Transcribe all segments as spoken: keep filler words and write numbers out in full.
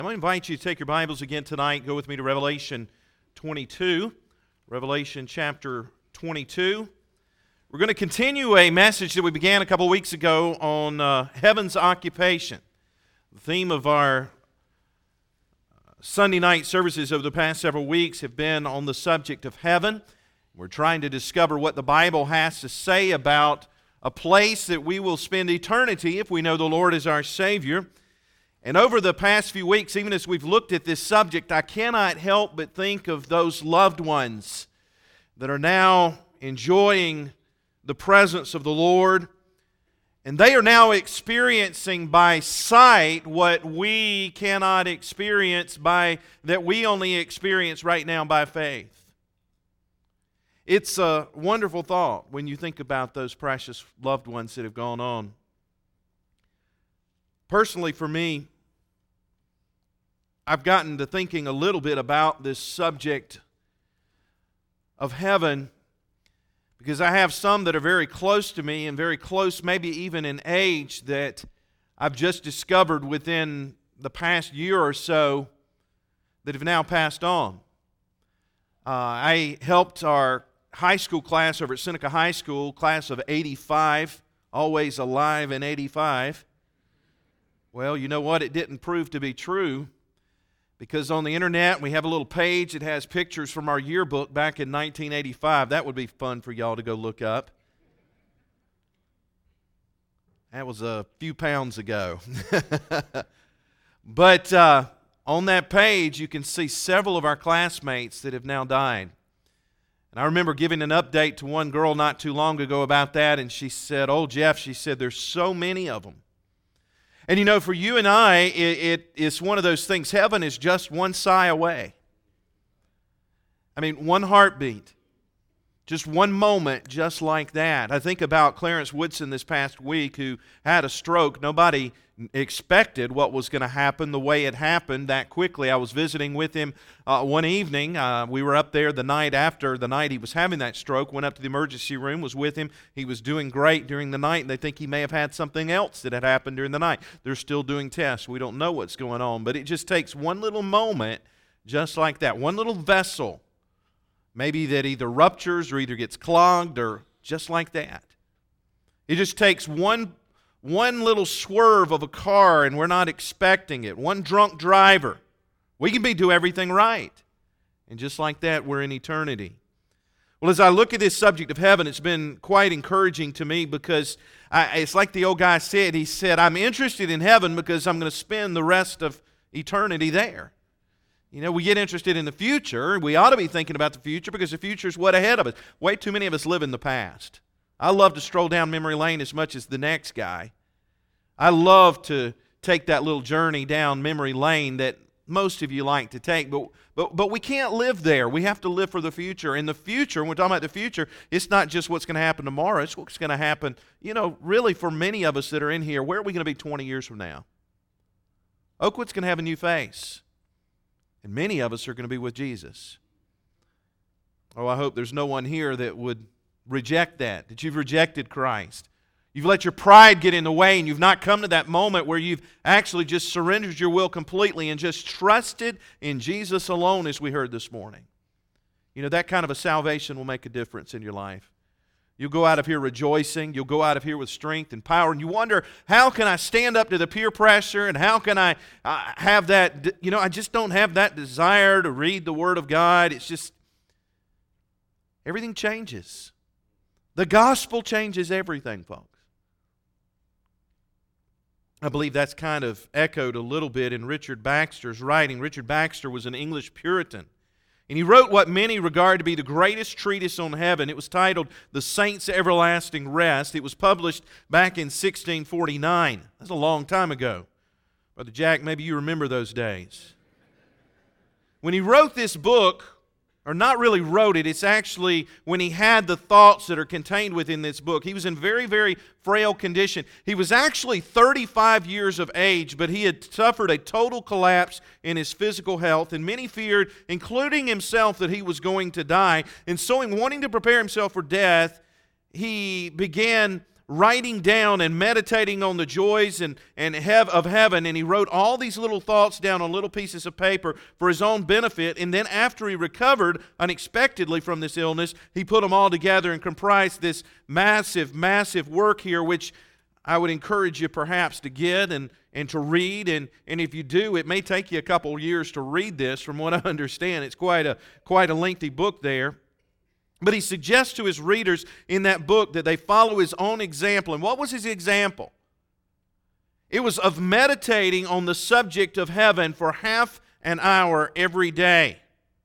I'm going to invite you to take your Bibles again tonight. Go with me to Revelation twenty-two. Revelation chapter twenty-two. We're going to continue a message that we began a couple weeks ago on uh, heaven's occupation. The theme of our Sunday night services over the past several weeks have been on the subject of heaven. We're trying to discover what the Bible has to say about a place that we will spend eternity if we know the Lord is our Savior. And over the past few weeks, even as we've looked at this subject, I cannot help but think of those loved ones that are now enjoying the presence of the Lord. And they are now experiencing by sight what we cannot experience by, that we only experience right now by faith. It's a wonderful thought when you think about those precious loved ones that have gone on. Personally, for me, I've gotten to thinking a little bit about this subject of heaven because I have some that are very close to me and very close maybe even in age that I've just discovered within the past year or so that have now passed on. Uh, I helped our high school class over at Seneca High School, class of eighty-five, always alive in eighty-five. Well, you know what? It didn't prove to be true because on the internet we have a little page that has pictures from our yearbook back in nineteen eighty-five. That would be fun for y'all to go look up. That was a few pounds ago. But uh, on that page you can see several of our classmates that have now died. And I remember giving an update to one girl not too long ago about that, and she said, "Oh, Jeff," she said, "there's so many of them." And you know, for you and I, it, it is one of those things. Heaven is just one sigh away. I mean, one heartbeat. Just one moment just like that. I think about Clarence Woodson this past week who had a stroke. Nobody expected what was going to happen the way it happened that quickly. I was visiting with him uh, one evening. Uh, we were up there the night after the night he was having that stroke. Went up to the emergency room, was with him. He was doing great during the night, and they think he may have had something else that had happened during the night. They're still doing tests. We don't know what's going on, but it just takes one little moment just like that. One little vessel, maybe that either ruptures or either gets clogged or just like that. It just takes one One little swerve of a car and we're not expecting it. One drunk driver. We can be do everything right. And just like that, we're in eternity. Well, as I look at this subject of heaven, it's been quite encouraging to me because I, it's like the old guy said. He said, I'm interested in heaven because I'm going to spend the rest of eternity there. You know, we get interested in the future. We ought to be thinking about the future because the future is what ahead of us. Way too many of us live in the past. I love to stroll down memory lane as much as the next guy. I love to take that little journey down memory lane that most of you like to take, but, but, but we can't live there. We have to live for the future. In the future, when we're talking about the future, it's not just what's going to happen tomorrow. It's what's going to happen, you know, really for many of us that are in here. Where are we going to be twenty years from now? Oakwood's going to have a new face, and many of us are going to be with Jesus. Oh, I hope there's no one here that would reject that, that you've rejected Christ. You've let your pride get in the way and you've not come to that moment where you've actually just surrendered your will completely and just trusted in Jesus alone, as we heard this morning. You know, that kind of a salvation will make a difference in your life. You'll go out of here rejoicing. You'll go out of here with strength and power. And you wonder, how can I stand up to the peer pressure and how can I uh, have that, you know, I just don't have that desire to read the Word of God. It's just, everything changes. The gospel changes everything, folks. I believe that's kind of echoed a little bit in Richard Baxter's writing. Richard Baxter was an English Puritan, and he wrote what many regard to be the greatest treatise on heaven. It was titled The Saints' Everlasting Rest. It was published back in sixteen forty-nine. That's a long time ago. Brother Jack, maybe you remember those days. When he wrote this book, or not really wrote it, it's actually when he had the thoughts that are contained within this book. He was in very, very frail condition. He was actually thirty-five years of age, but he had suffered a total collapse in his physical health, and many feared, including himself, that he was going to die. And so in wanting to prepare himself for death, he began writing down and meditating on the joys and, and hev- of heaven, and he wrote all these little thoughts down on little pieces of paper for his own benefit, and then after he recovered unexpectedly from this illness, he put them all together and comprised this massive, massive work here, which I would encourage you perhaps to get and, and to read, and, and if you do, it may take you a couple years to read this. From what I understand, it's quite a, quite a lengthy book there. But he suggests to his readers in that book that they follow his own example. And what was his example? It was of meditating on the subject of heaven for half an hour every day.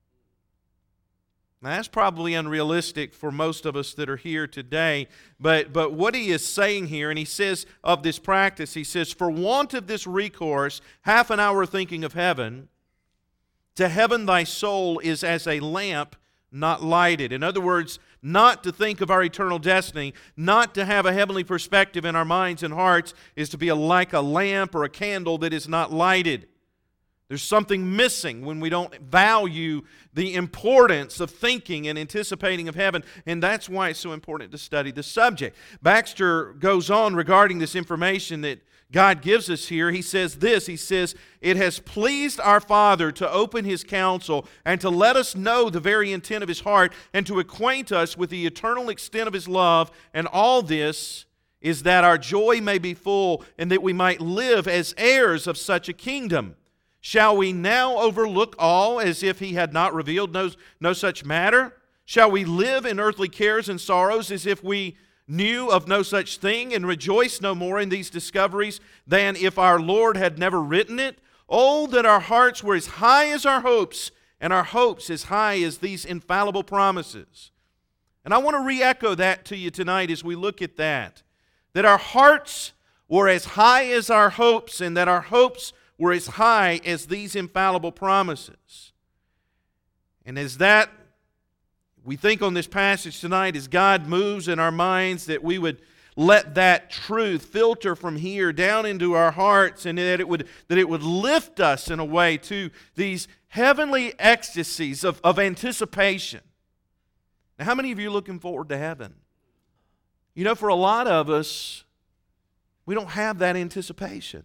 Now, that's probably unrealistic for most of us that are here today. But, but what he is saying here, and he says of this practice, he says, for want of this recourse, half an hour thinking of heaven, to heaven thy soul is as a lamp not lighted. In other words, not to think of our eternal destiny, not to have a heavenly perspective in our minds and hearts, is to be a, like a lamp or a candle that is not lighted. There's something missing when we don't value the importance of thinking and anticipating of heaven, and that's why it's so important to study the subject. Baxter goes on regarding this information that God gives us here. He says this, he says, it has pleased our Father to open His counsel and to let us know the very intent of His heart and to acquaint us with the eternal extent of His love, and all this is that our joy may be full and that we might live as heirs of such a kingdom. Shall we now overlook all as if He had not revealed no, no such matter? Shall we live in earthly cares and sorrows as if we knew of no such thing, and rejoice no more in these discoveries than if our Lord had never written it? Oh, that our hearts were as high as our hopes, and our hopes as high as these infallible promises. And I want to re-echo that to you tonight as we look at that. That our hearts were as high as our hopes, and that our hopes were as high as these infallible promises. And as that we think on this passage tonight, as God moves in our minds, that we would let that truth filter from here down into our hearts, and that it would, that it would lift us in a way to these heavenly ecstasies of, of anticipation. Now, how many of you are looking forward to heaven? You know, for a lot of us, we don't have that anticipation.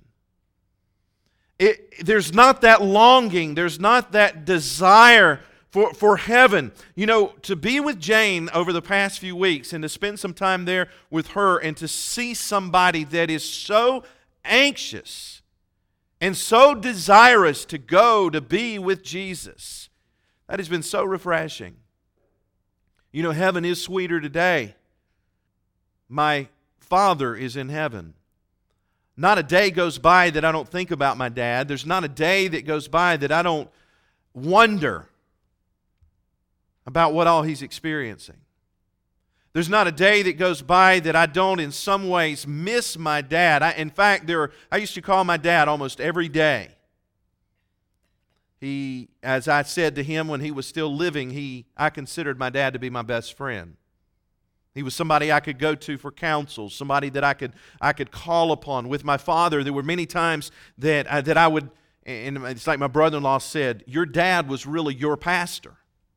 It, there's not that longing, there's not that desire For, for heaven. You know, to be with Jane over the past few weeks and to spend some time there with her and to see somebody that is so anxious and so desirous to go to be with Jesus, that has been so refreshing. You know, heaven is sweeter today. My Father is in heaven. Not a day goes by that I don't think about my dad. There's not a day that goes by that I don't wonder about what all he's experiencing. There's not a day that goes by that I don't in some ways miss my dad. I, in fact, there are, I used to call my dad almost every day. He, as I said to him when he was still living, he, I considered my dad to be my best friend. He was somebody I could go to for counsel, somebody that I could I could call upon. With my father, there were many times that I, that I would, and it's like my brother-in-law said, your dad was really your pastor.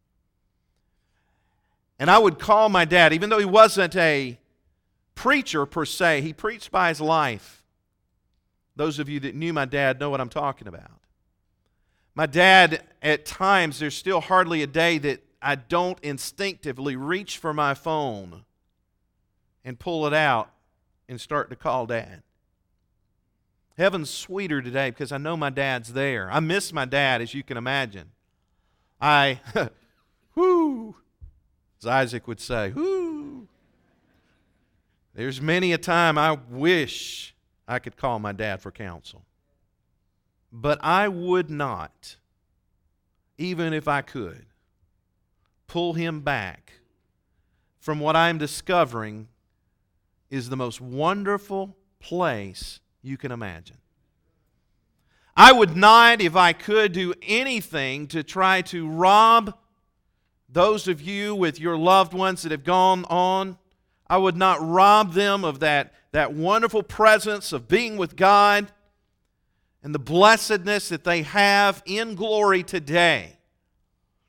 And I would call my dad, even though he wasn't a preacher per se, he preached by his life. Those of you that knew my dad know what I'm talking about. My dad, at times, there's still hardly a day that I don't instinctively reach for my phone and pull it out and start to call Dad. Heaven's sweeter today because I know my dad's there. I miss my dad, as you can imagine. I, whoo, as Isaac would say, whoo. There's many a time I wish I could call my dad for counsel. But I would not, even if I could, pull him back from what I'm discovering is the most wonderful place you can imagine. I would not, if I could, do anything to try to rob those of you with your loved ones that have gone on. I would not rob them of that, that wonderful presence of being with God and the blessedness that they have in glory today,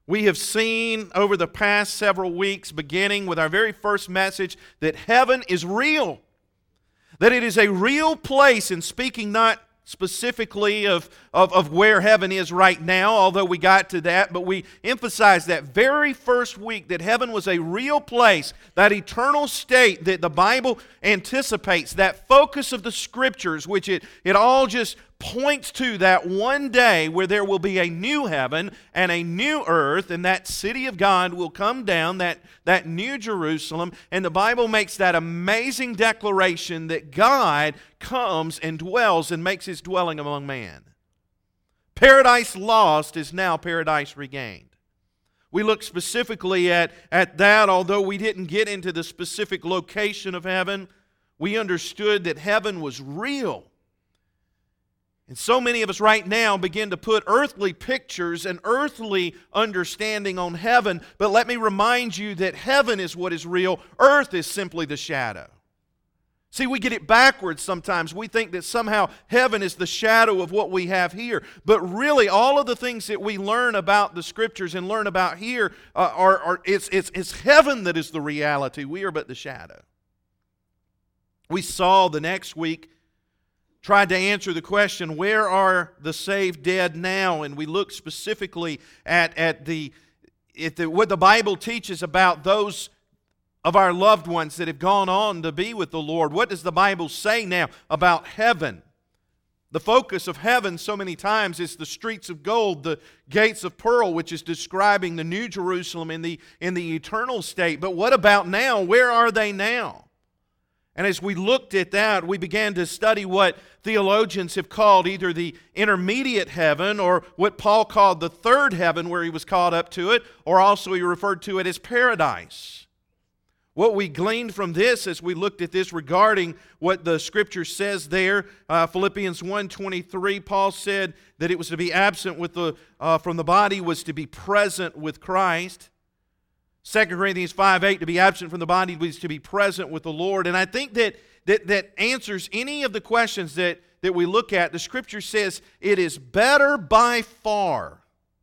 We have seen over the past several weeks, beginning with our very first message, that heaven is real. That it is a real place, and speaking not specifically of, of, of where heaven is right now, although we got to that, but we emphasized that very first week that heaven was a real place, that eternal state that the Bible anticipates, that focus of the Scriptures, which it, it all just points to that one day where there will be a new heaven and a new earth, and that city of God will come down, that, that new Jerusalem, and the Bible makes that amazing declaration that God comes and dwells and makes His dwelling among man. Paradise lost is now paradise regained. We look specifically at, at that, although we didn't get into the specific location of heaven, we understood that heaven was real. And so many of us right now begin to put earthly pictures and earthly understanding on heaven. But let me remind you that heaven is what is real. Earth is simply the shadow. See, we get it backwards sometimes. We think that somehow heaven is the shadow of what we have here. But really, all of the things that we learn about the Scriptures and learn about here, uh, are, are it's, it's, it's heaven that is the reality. We are but the shadow. We saw the next week, tried to answer the question, where are the saved dead now? And we looked specifically at, at, the, at the, what the Bible teaches about those of our loved ones that have gone on to be with the Lord. What does the Bible say now about heaven? The focus of heaven so many times is the streets of gold, the gates of pearl, which is describing the new Jerusalem in the, in the eternal state. But what about now? Where are they now? And as we looked at that, we began to study what theologians have called either the intermediate heaven, or what Paul called the third heaven where he was called up to it, or also he referred to it as paradise. What we gleaned from this as we looked at this regarding what the Scripture says there, uh, Philippians one twenty-three, Paul said that it was to be absent with the, uh, from the body was to be present with Christ. Second Corinthians five eight, to be absent from the body was to be present with the Lord. And I think that that, that answers any of the questions that, that we look at. The Scripture says it is better by far.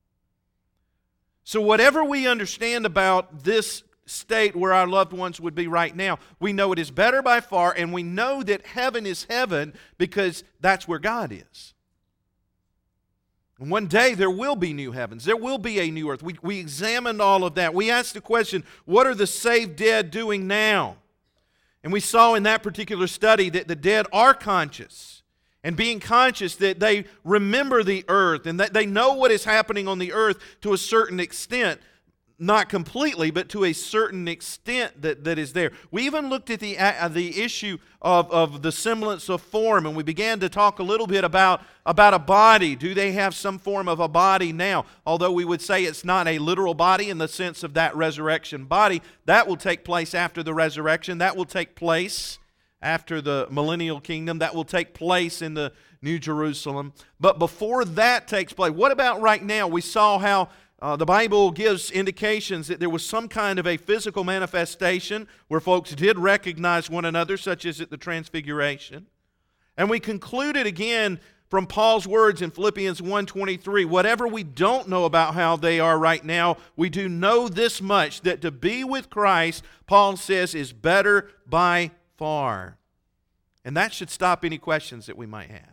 So whatever we understand about this state where our loved ones would be right now, we know it is better by far, and we know that heaven is heaven because that's where God is. And one day there will be new heavens. There will be a new earth. We, we examined all of that. We asked the question, what are the saved dead doing now? And we saw in that particular study that the dead are conscious. And being conscious that they remember the earth and that they know what is happening on the earth to a certain extent. Not completely, but to a certain extent that, that is there. We even looked at the, uh, the issue of, of the semblance of form, and we began to talk a little bit about, about a body. Do they have some form of a body now? Although we would say it's not a literal body in the sense of that resurrection body. That will take place after the resurrection. That will take place after the millennial kingdom. That will take place in the New Jerusalem. But before that takes place, what about right now? We saw how Uh, the Bible gives indications that there was some kind of a physical manifestation where folks did recognize one another, such as at the Transfiguration. And we concluded again from Paul's words in Philippians one twenty-three, whatever we don't know about how they are right now, we do know this much, that to be with Christ, Paul says, is better by far. And that should stop any questions that we might have.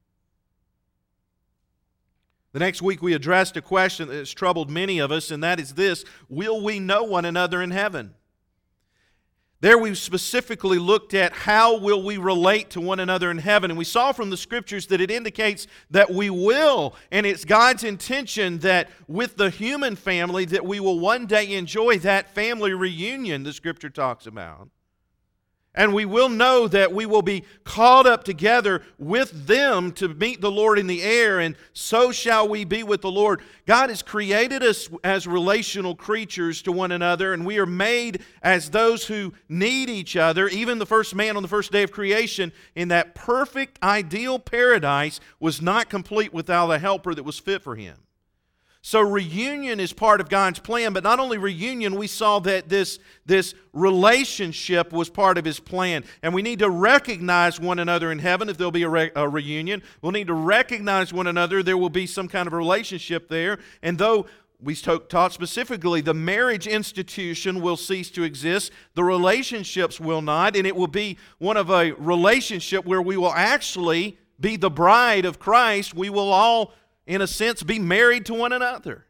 The next week we addressed a question that has troubled many of us, and that is this: will we know one another in heaven? There we specifically looked at how will we relate to one another in heaven. And we saw from the Scriptures that it indicates that we will. And it's God's intention that with the human family that we will one day enjoy that family reunion the Scripture talks about. And we will know that we will be called up together with them to meet the Lord in the air, and so shall we be with the Lord. God has created us as relational creatures to one another, and we are made as those who need each other. Even the first man on the first day of creation in that perfect, ideal paradise was not complete without a helper that was fit for him. So reunion is part of God's plan, but not only reunion, we saw that this, this relationship was part of His plan. And we need to recognize one another in heaven if there'll be a, re- a reunion. We'll need to recognize one another. There will be some kind of relationship there. And though we taught specifically the marriage institution will cease to exist, the relationships will not, and it will be one of a relationship where we will actually be the bride of Christ. We will all, in a sense, be married to one another.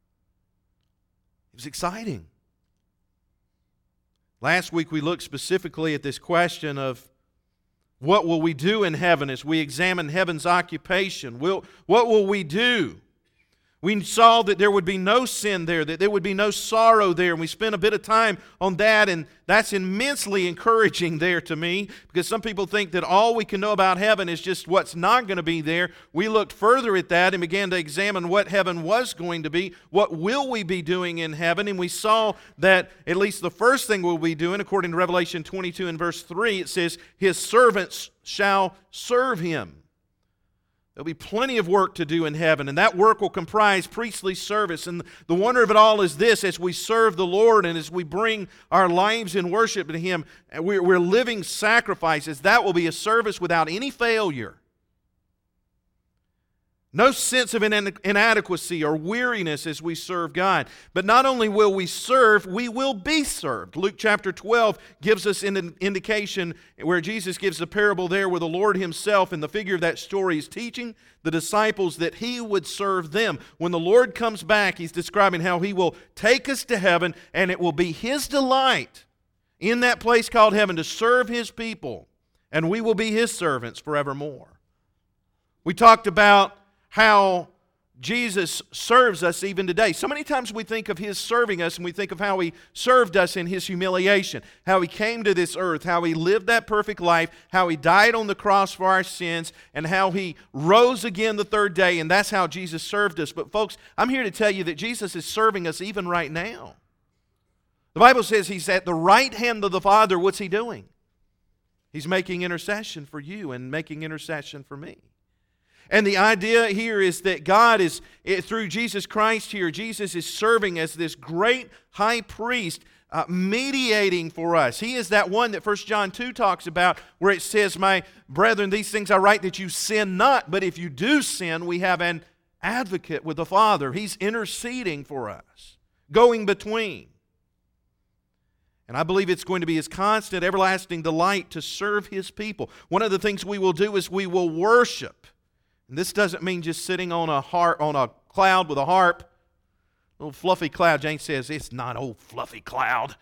It was exciting. Last week we looked specifically at this question of what will we do in heaven as we examine heaven's occupation. Will, what will we do? We saw that there would be no sin there, that there would be no sorrow there, and we spent a bit of time on that, and that's immensely encouraging there to me, because some people think that all we can know about heaven is just what's not going to be there. We looked further at that and began to examine what heaven was going to be, what will we be doing in heaven, and we saw that at least the first thing we'll be doing, according to Revelation twenty-two and verse three, it says, His servants shall serve Him. There'll be plenty of work to do in heaven, and that work will comprise priestly service. And the wonder of it all is this: as we serve the Lord and as we bring our lives in worship to Him, we're, we're living sacrifices. That will be a service without any failure. No sense of inadequacy or weariness as we serve God. But not only will we serve, we will be served. Luke chapter twelve gives us an indication where Jesus gives the parable there where the Lord Himself, in the figure of that story, is teaching the disciples that He would serve them. When the Lord comes back, He's describing how He will take us to heaven, and it will be His delight in that place called heaven to serve His people, and we will be His servants forevermore. We talked about how Jesus serves us even today. So many times we think of His serving us and we think of how He served us in His humiliation, how He came to this earth, how He lived that perfect life, how He died on the cross for our sins, and how He rose again the third day, and that's how Jesus served us. But folks, I'm here to tell you that Jesus is serving us even right now. The Bible says He's at the right hand of the Father. What's He doing? He's making intercession for you and making intercession for me. And the idea here is that God is, through Jesus Christ here, Jesus is serving as this great high priest, uh, mediating for us. He is that one that First John two talks about, where it says, My brethren, these things I write that you sin not, but if you do sin, we have an advocate with the Father. He's interceding for us, going between. And I believe it's going to be His constant, everlasting delight to serve His people. One of the things we will do is we will worship. And this doesn't mean just sitting on a harp, on a cloud with a harp. A little fluffy cloud. Jane says, it's not old fluffy cloud.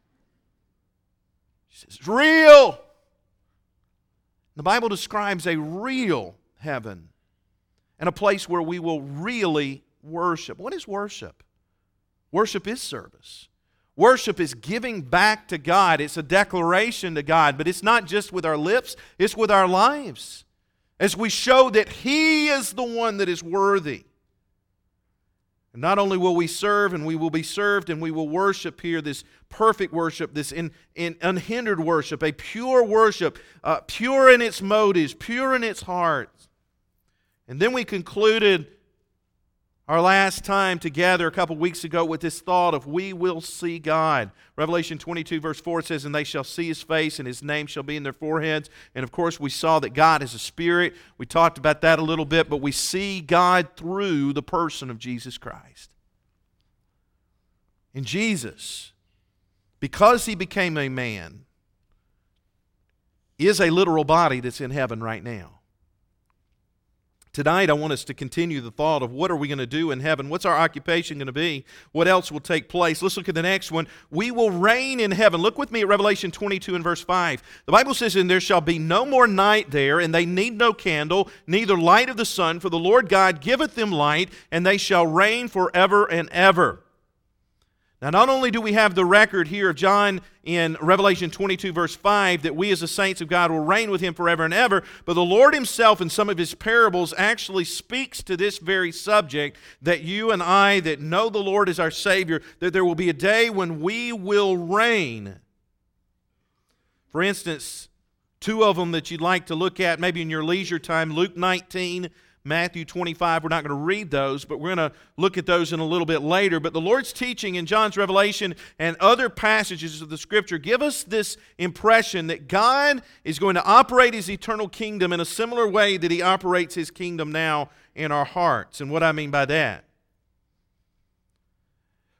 She says, it's real. The Bible describes a real heaven and a place where we will really worship. What is worship? Worship is service. Worship is giving back to God. It's a declaration to God, but it's not just with our lips, it's with our lives. As we show that He is the one that is worthy. And not only will we serve, and we will be served, and we will worship here, this perfect worship, this in, in unhindered worship, a pure worship, uh, pure in its motives, pure in its heart. And then we concluded our last time together a couple weeks ago with this thought of we will see God. Revelation twenty-two verse four says, and they shall see His face, and His name shall be in their foreheads. And of course we saw that God is a spirit. We talked about that a little bit, but we see God through the person of Jesus Christ. And Jesus, because He became a man, is a literal body that's in heaven right now. Tonight, I want us to continue the thought of what are we going to do in heaven? What's our occupation going to be? What else will take place? Let's look at the next one. We will reign in heaven. Look with me at Revelation twenty-two and verse five. The Bible says, and there shall be no more night there, and they need no candle, neither light of the sun, for the Lord God giveth them light, and they shall reign forever and ever. Now, not only do we have the record here of John in Revelation twenty-two, verse five, that we as the saints of God will reign with Him forever and ever, but the Lord Himself in some of His parables actually speaks to this very subject, that you and I that know the Lord as our Savior, that there will be a day when we will reign. For instance, two of them that you'd like to look at maybe in your leisure time, Luke nineteen, Matthew twenty-five, we're not going to read those, but we're going to look at those in a little bit later. But the Lord's teaching in John's Revelation and other passages of the Scripture give us this impression that God is going to operate His eternal kingdom in a similar way that He operates His kingdom now in our hearts. And what I mean by that?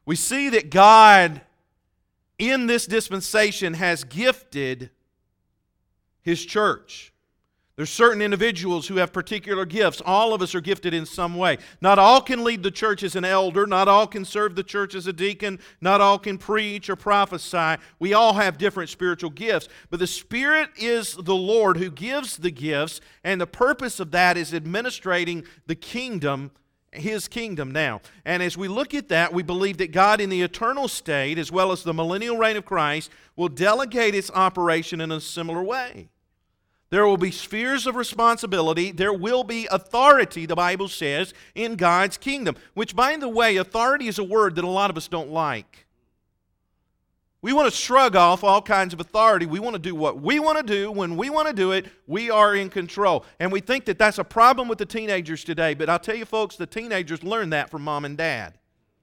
We see that God in this dispensation has gifted His church. There's certain individuals who have particular gifts. All of us are gifted in some way. Not all can lead the church as an elder. Not all can serve the church as a deacon. Not all can preach or prophesy. We all have different spiritual gifts. But the Spirit is the Lord who gives the gifts, and the purpose of that is administrating the kingdom, His kingdom now. And as we look at that, we believe that God in the eternal state, as well as the millennial reign of Christ, will delegate its operation in a similar way. There will be spheres of responsibility. There will be authority, the Bible says, in God's kingdom. Which, by the way, authority is a word that a lot of us don't like. We want to shrug off all kinds of authority. We want to do what we want to do when we want to do it. We are in control. And we think that that's a problem with the teenagers today. But I'll tell you folks, the teenagers learn that from mom and dad.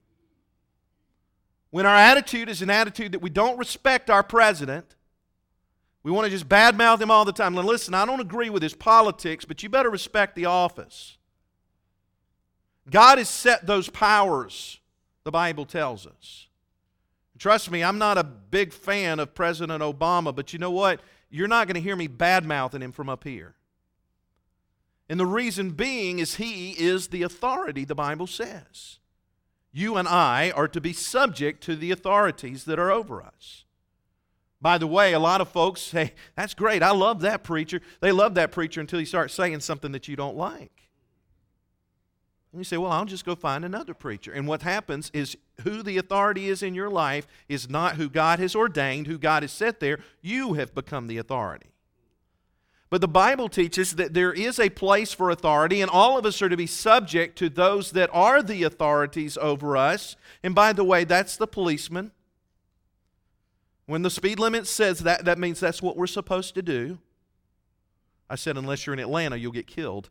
When our attitude is an attitude that we don't respect our president, we want to just badmouth him all the time. Now listen, I don't agree with his politics, but you better respect the office. God has set those powers, the Bible tells us. Trust me, I'm not a big fan of President Obama, but you know what? You're not going to hear me badmouthing him from up here. And the reason being is he is the authority, the Bible says. You and I are to be subject to the authorities that are over us. By the way, a lot of folks say, that's great, I love that preacher. They love that preacher until you start saying something that you don't like. And you say, well, I'll just go find another preacher. And what happens is who the authority is in your life is not who God has ordained, who God has set there. You have become the authority. But the Bible teaches that there is a place for authority, and all of us are to be subject to those that are the authorities over us. And by the way, that's the policeman. When the speed limit says that, that means that's what we're supposed to do. I said, unless you're in Atlanta, you'll get killed.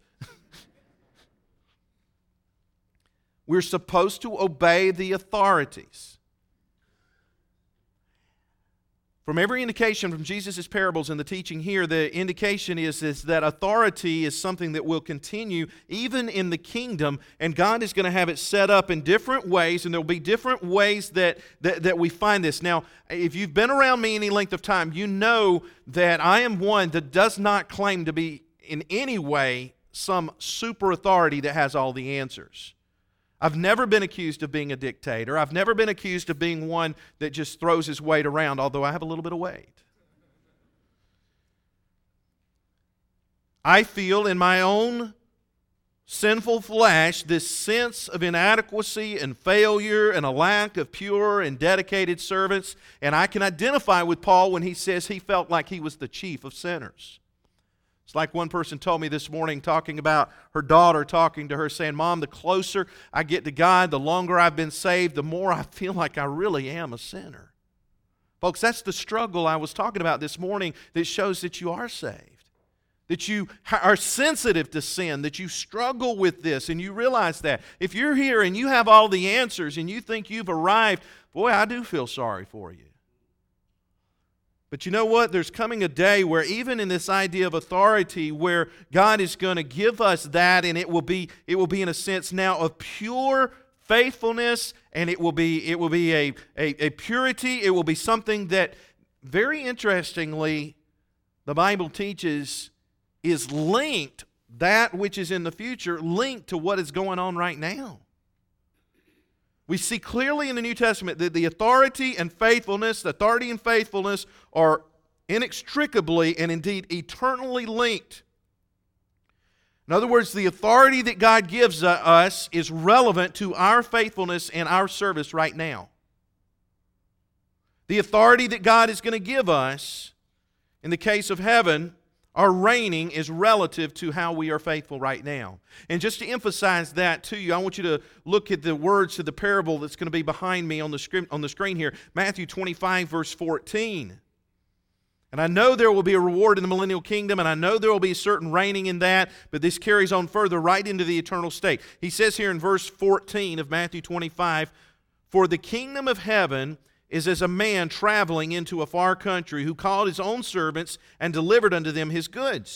We're supposed to obey the authorities. From every indication from Jesus' parables and the teaching here, the indication is, is that authority is something that will continue even in the kingdom, and God is going to have it set up in different ways, and there will be different ways that, that, that we find this. Now, if you've been around me any length of time, you know that I am one that does not claim to be in any way some super authority that has all the answers. I've never been accused of being a dictator. I've never been accused of being one that just throws his weight around, although I have a little bit of weight. I feel in my own sinful flesh this sense of inadequacy and failure and a lack of pure and dedicated servants, and I can identify with Paul when he says he felt like he was the chief of sinners. It's like one person told me this morning, talking about her daughter, talking to her, saying, Mom, the closer I get to God, the longer I've been saved, the more I feel like I really am a sinner. Folks, that's the struggle I was talking about this morning that shows that you are saved, that you are sensitive to sin, that you struggle with this, and you realize that. If you're here and you have all the answers and you think you've arrived, boy, I do feel sorry for you. But you know what? There's coming a day where even in this idea of authority, where God is going to give us that, and it will be, it will be in a sense now of pure faithfulness, and it will be, it will be a, a, a purity. It will be something that, very interestingly, the Bible teaches is linked, that which is in the future, linked to what is going on right now. We see clearly in the New Testament that the authority and faithfulness, the authority and faithfulness are inextricably and indeed eternally linked. In other words, the authority that God gives us is relevant to our faithfulness and our service right now. The authority that God is going to give us, in the case of heaven, our reigning is relative to how we are faithful right now. And just to emphasize that to you, I want you to look at the words to the parable that's going to be behind me on the screen, on the screen here. Matthew twenty-five, verse fourteen. And I know there will be a reward in the millennial kingdom, and I know there will be a certain reigning in that, but this carries on further right into the eternal state. He says here in verse fourteen of Matthew twenty-five, "For the kingdom of heaven is as a man traveling into a far country, who called his own servants and delivered unto them his goods.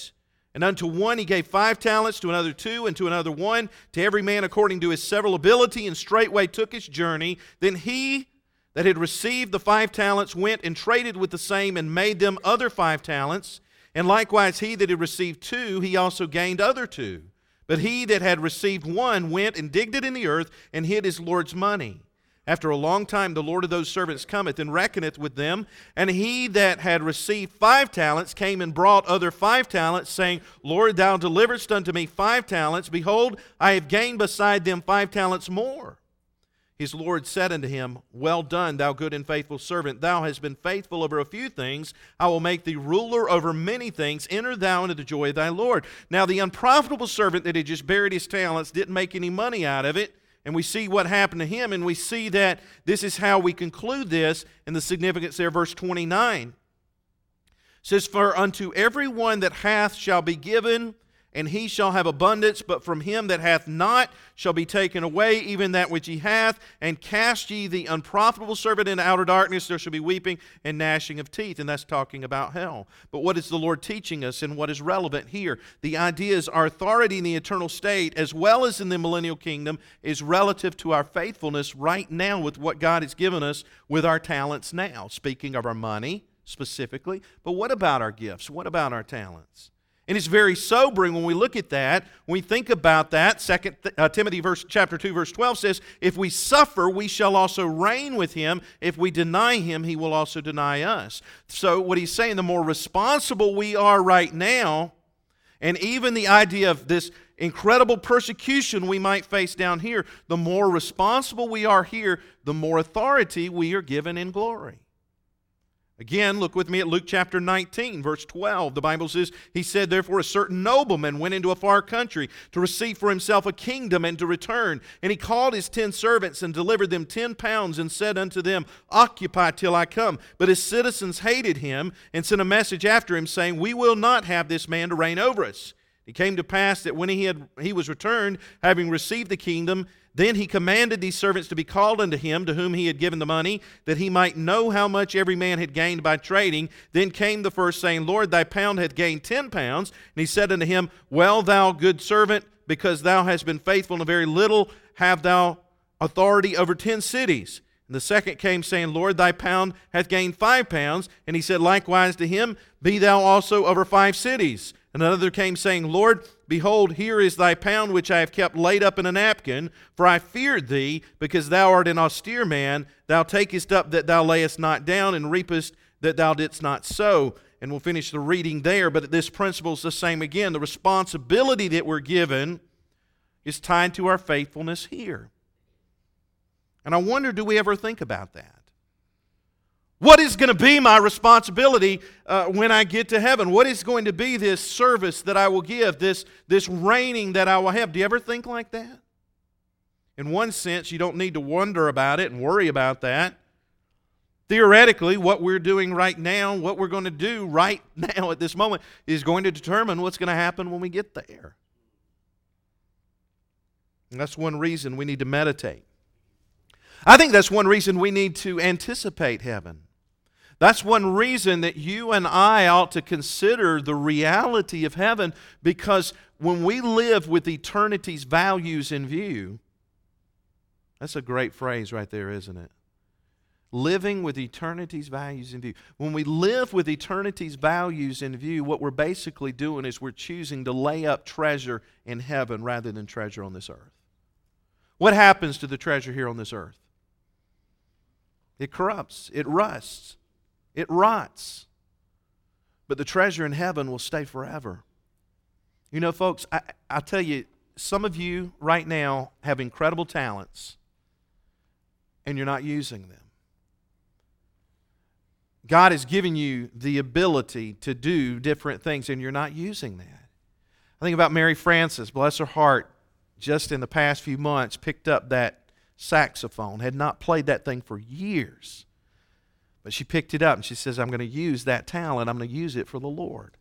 And unto one he gave five talents, to another two, and to another one, to every man according to his several ability, and straightway took his journey. Then he that had received the five talents went and traded with the same, and made them other five talents. And likewise he that had received two, he also gained other two. But he that had received one went and digged it in the earth, and hid his Lord's money. After a long time the Lord of those servants cometh, and reckoneth with them. And he that had received five talents came and brought other five talents, saying, Lord, thou deliveredst unto me five talents. Behold, I have gained beside them five talents more. His Lord said unto him, Well done, thou good and faithful servant. Thou hast been faithful over a few things. I will make thee ruler over many things. Enter thou into the joy of thy Lord. Now the unprofitable servant that had just buried his talents didn't make any money out of it. And we see what happened to him, and we see that this is how we conclude this in the significance there, verse twenty-nine. It says, For unto every one that hath shall be given, and he shall have abundance, but from him that hath not shall be taken away even that which he hath. And cast ye the unprofitable servant into outer darkness, there shall be weeping and gnashing of teeth. And that's talking about hell. But what is the Lord teaching us, and what is relevant here? The idea is our authority in the eternal state, as well as in the millennial kingdom, is relative to our faithfulness right now with what God has given us with our talents now. Speaking of our money specifically, but what about our gifts? What about our talents? And it's very sobering when we look at that, when we think about that. Second uh, Timothy verse, chapter two, verse twelve says, If we suffer, we shall also reign with him. If we deny him, he will also deny us. So what he's saying, the more responsible we are right now, and even the idea of this incredible persecution we might face down here, the more responsible we are here, the more authority we are given in glory. Again, look with me at Luke chapter nineteen, verse twelve. The Bible says, He said, Therefore a certain nobleman went into a far country to receive for himself a kingdom and to return. And he called his ten servants and delivered them ten pounds and said unto them, Occupy till I come. But his citizens hated him and sent a message after him, saying, We will not have this man to reign over us. It came to pass that when he had he was returned, having received the kingdom, then he commanded these servants to be called unto him, to whom he had given the money, that he might know how much every man had gained by trading. Then came the first, saying, Lord, thy pound hath gained ten pounds. And he said unto him, Well, thou good servant, because thou hast been faithful in a very little, have thou authority over ten cities. And the second came, saying, Lord, thy pound hath gained five pounds. And he said likewise to him, Be thou also over five cities. And another came, saying, Lord, behold, here is thy pound which I have kept laid up in a napkin, for I feared thee, because thou art an austere man. Thou takest up that thou layest not down, and reapest that thou didst not sow. And we'll finish the reading there, but this principle is the same again. The responsibility that we're given is tied to our faithfulness here. And I wonder, do we ever think about that? What is going to be my responsibility uh, when I get to heaven? What is going to be this service that I will give, this, this reigning that I will have? Do you ever think like that? In one sense, you don't need to wonder about it and worry about that. Theoretically, what we're doing right now, what we're going to do right now at this moment, is going to determine what's going to happen when we get there. And that's one reason we need to meditate. I think that's one reason we need to anticipate heaven. That's one reason that you and I ought to consider the reality of heaven, because when we live with eternity's values in view, that's a great phrase right there, isn't it? Living with eternity's values in view. When we live with eternity's values in view, what we're basically doing is we're choosing to lay up treasure in heaven rather than treasure on this earth. What happens to the treasure here on this earth? It corrupts, it rusts, it rots. But the treasure in heaven will stay forever. You know, folks, I, I tell you, some of you right now have incredible talents, and you're not using them. God has given you the ability to do different things, and you're not using that. I think about Mary Frances, bless her heart, just in the past few months picked up that saxophone, had not played that thing for years. But she picked it up and she says, I'm going to use that talent. I'm going to use it for the Lord.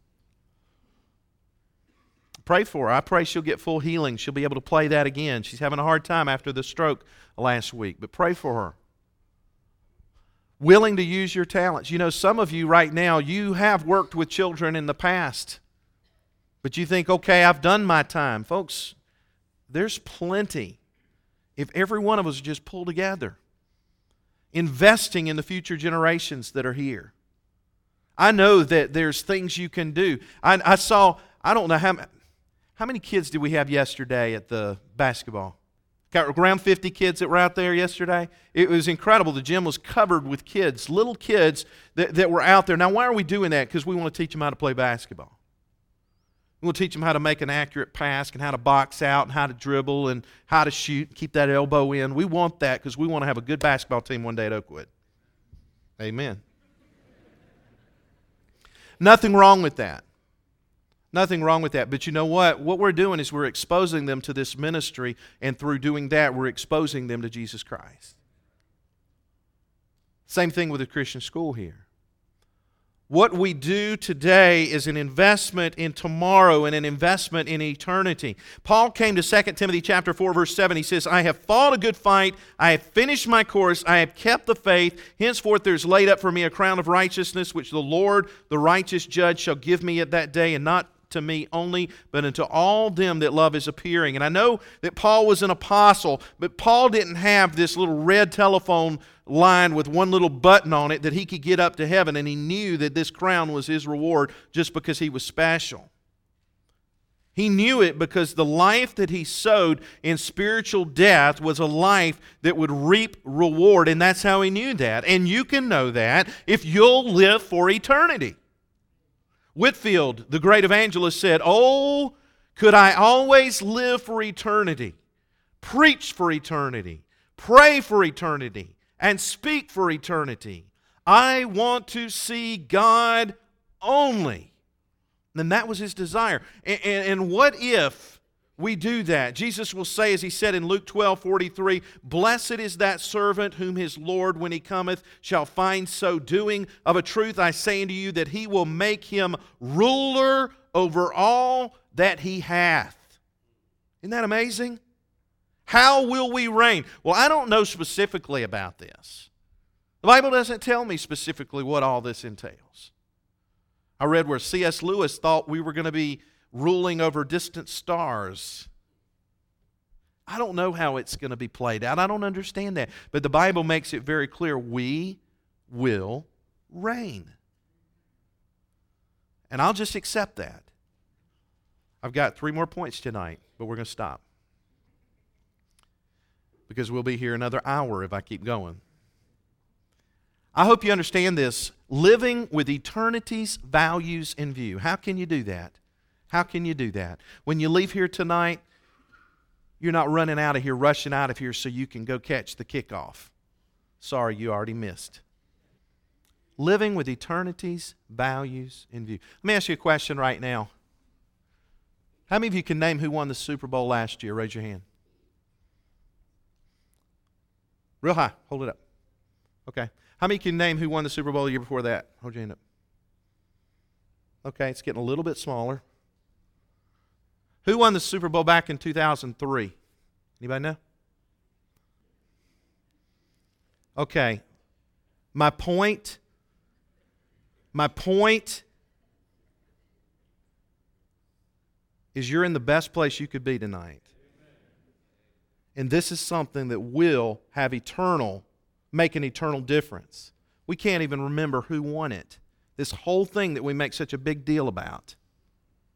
Pray for her. I pray she'll get full healing. She'll be able to play that again. She's having a hard time after the stroke last week. But pray for her. Willing to use your talents. You know, some of you right now, you have worked with children in the past. But you think, okay, I've done my time. Folks, there's plenty. If every one of us just pull together, investing in the future generations that are here. I know that there's things you can do. I, I saw, I don't know how, how many kids did we have yesterday at the basketball? Got around fifty kids that were out there yesterday. It was incredible. The gym was covered with kids, little kids that, that were out there. Now, why are we doing that? Because we want to teach them how to play basketball. We want to teach them how to make an accurate pass and how to box out and how to dribble and how to shoot, keep that elbow in. We want that because we want to have a good basketball team one day at Oakwood. Amen. Nothing wrong with that. Nothing wrong with that. But you know what? What we're doing is we're exposing them to this ministry, and through doing that, we're exposing them to Jesus Christ. Same thing with the Christian school here. What we do today is an investment in tomorrow and an investment in eternity. Paul came to Second Timothy chapter four, verse seven. He says, I have fought a good fight. I have finished my course. I have kept the faith. Henceforth there is laid up for me a crown of righteousness, which the Lord, the righteous judge, shall give me at that day, and not to me only, but unto all them that love His appearing. And I know that Paul was an apostle, but Paul didn't have this little red telephone line with one little button on it that he could get up to heaven, and he knew that this crown was his reward just because he was special. He knew it because the life that he sowed in spiritual death was a life that would reap reward, and that's how he knew that. And you can know that if you'll live for eternity. Whitfield, the great evangelist, said, oh, could I always live for eternity, preach for eternity, pray for eternity, and speak for eternity. I want to see God only. And that was his desire. And, and, and what if we do that? Jesus will say, as he said in Luke twelve forty-three, blessed is that servant whom his Lord, when he cometh, shall find so doing. Of a truth I say unto you that he will make him ruler over all that he hath. Isn't that amazing? How will we reign? Well, I don't know specifically about this. The Bible doesn't tell me specifically what all this entails. I read where C S Lewis thought we were going to be ruling over distant stars. I don't know how it's going to be played out. I don't understand that. But the Bible makes it very clear we will reign. And I'll just accept that. I've got three more points tonight, but we're going to stop. Because we'll be here another hour if I keep going. I hope you understand this. Living with eternity's values in view. How can you do that? How can you do that? When you leave here tonight, you're not running out of here, rushing out of here so you can go catch the kickoff. Sorry, you already missed. Living with eternity's values in view. Let me ask you a question right now. How many of you can name who won the Super Bowl last year? Raise your hand. Real high. Hold it up. Okay. How many can name who won the Super Bowl the year before that? Hold your hand up. Okay, it's getting a little bit smaller. Who won the Super Bowl back in two thousand three? Anybody know? Okay. My point, my point is you're in the best place you could be tonight. And this is something that will have eternal, make an eternal difference. We can't even remember who won it. This whole thing that we make such a big deal about.